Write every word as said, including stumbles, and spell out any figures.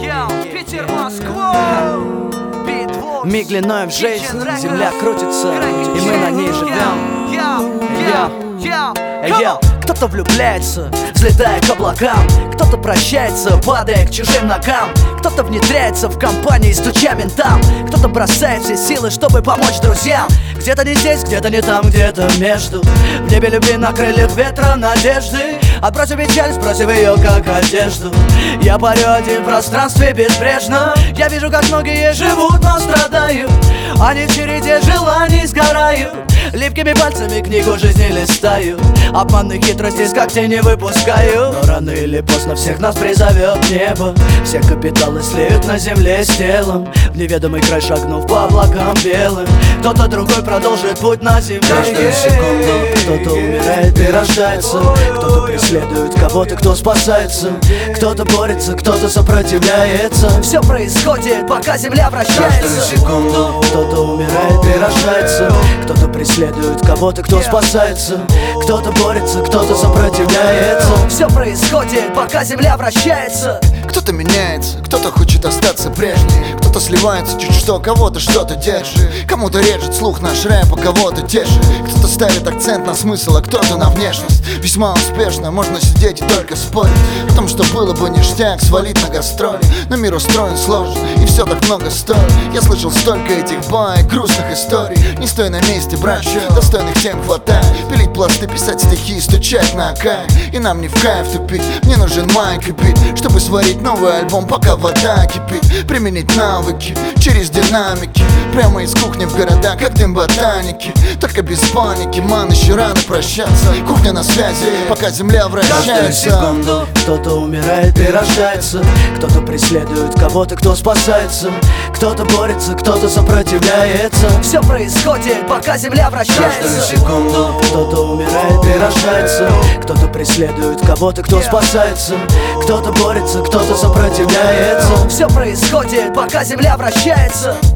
Питер, Москва. Миг длиною в жизнь, земля крутится, и мы на ней живем. Йоу, кто-то влюбляется, взлетая к облакам, кто-то прощается, падая к чужим ногам, кто-то внедряется в компании, стуча ментам, кто-то бросает все силы, чтобы помочь друзьям. Где-то не здесь, где-то не там, где-то между. В небе любви на крыльях ветра надежды. Отбросив печаль, сбросив ее как одежду. Я парю один в пространстве безбрежно. Я вижу, как многие живут, но страдают. Они в череде желаний сгорают. Липкими пальцами книгу жизни листаю. Обманных хитростей с когтей не выпускаю. Но рано или поздно всех нас призовет небо. Все капиталы слеют на земле с телом. В неведомый край шагнув по облакам белым. Кто-то другой продолжит путь на земле. Каждую секунду кто-то умирает и рождается. Кто-то преследует кого-то, кто спасается. Кто-то борется, кто-то сопротивляется. Все происходит, пока земля вращается. Каждую секунду кто-то умирает и рождается. Кто-то преследует кого-то, кто спасается. Кто-то борется, кто-то сопротивляется. Все происходит, пока земля вращается. Кто-то меняется, кто-то хочет остаться прежним. Кто-то сливается чуть что, кого-то что-то держит. Кому-то режет слух наш рэп, а кого-то тешит. Кто-то ставит акцент на смысл, а кто-то на внешность. Весьма успешно можно сидеть и только спорить о том, что было бы ништяк свалить на гастроли. Но мир устроен сложно, и все так много стоит. Я слышал столько этих баек, грустных историй. Не стой на месте, брат, достойных тем хватает. Пилить пласты, писать стихи, стучать на кайф. И нам не в кайф тупить, мне нужен майк и бит, чтобы сварить новый альбом, пока вода кипит. Применить навыки через динамики, прямо из кухни в города, как дым ботаники. Только без паники, ман, еще рано прощаться. Кухня на связи, пока земля вращается. Каждую секунду кто-то умирает и рождается. Кто-то преследует кого-то, кто спасается. Кто-то борется, кто-то сопротивляется. Все происходит, пока земля вращается. Каждую секунду кто-то умирает и рождается. Кто-то преследует кого-то, кто спасается. Кто-то борется, кто-то сопротивляется. Все происходит, пока земля вращается.